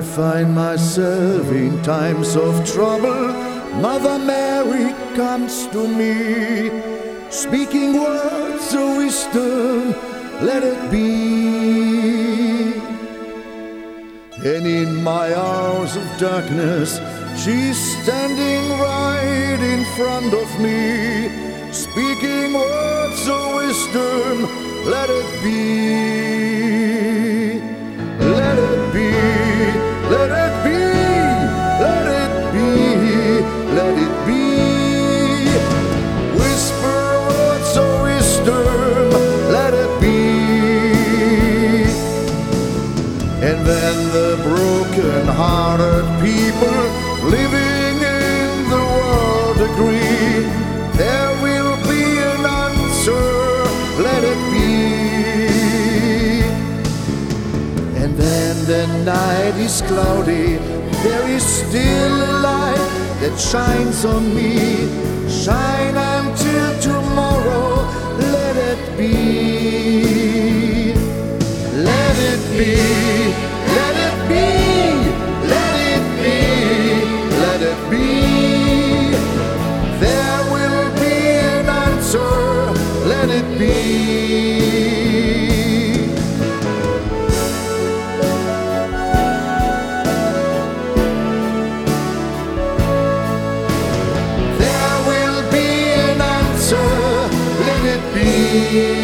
find myself in times of trouble, Mother Mary comes to me, speaking words of wisdom, let it be. And in my hours of darkness, she's standing right in front of me, speaking words of wisdom, let it be. Let it be, let it be, let it be, let it be. Whisper words of wisdom, let it be. And then the broken-hearted people living in the world agree, there will be an answer, let it be. And then the night is cloudy, there is still a light that shines on me. Shine until tomorrow, let it be. Let it be, let it be, let it be, let it be. There will be an answer, let it be. Let it be.